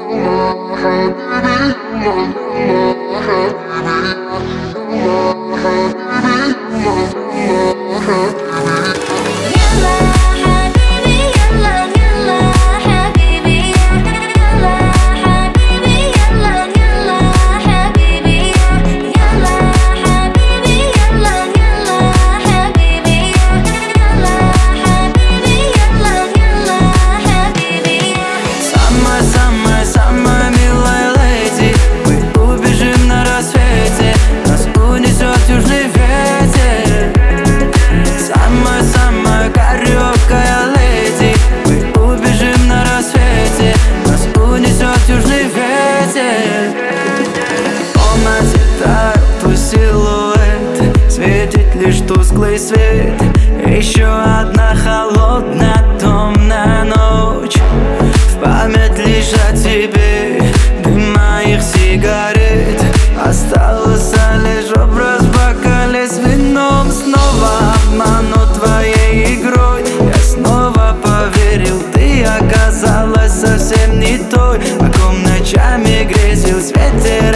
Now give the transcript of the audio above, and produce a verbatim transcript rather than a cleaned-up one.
Светит лишь тусклый свет. Еще одна холодная, томная ночь. В память лишь о тебе, дым моих сигарет. Остался лишь образ в бокале с вином. Снова обманут твоей игрой. Я снова поверил, ты оказалась совсем не той, о ком ночами грезил в свете